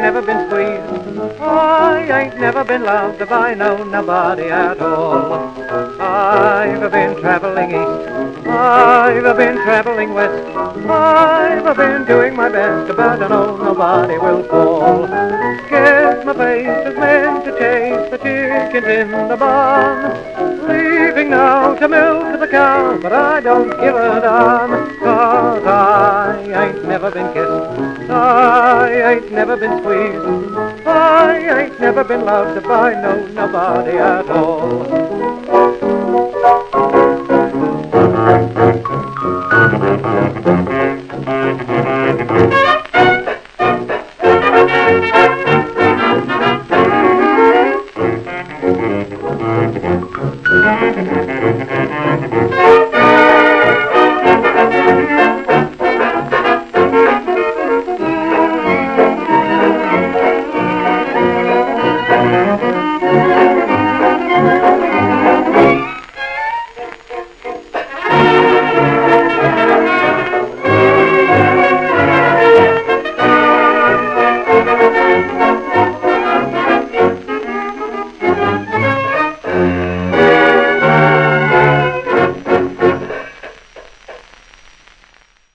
never been squeezed. I ain't never been loved by nobody at all. I've been traveling east, I've been traveling west, I've been doing my best, but I know nobody will fall. Guess my face is meant to chase the chickens in the barn, leaving now to milk the cow, but I don't give a darn. 'Cause I ain't never been kissed, I ain't never been squeezed, I ain't never been loved by nobody at all.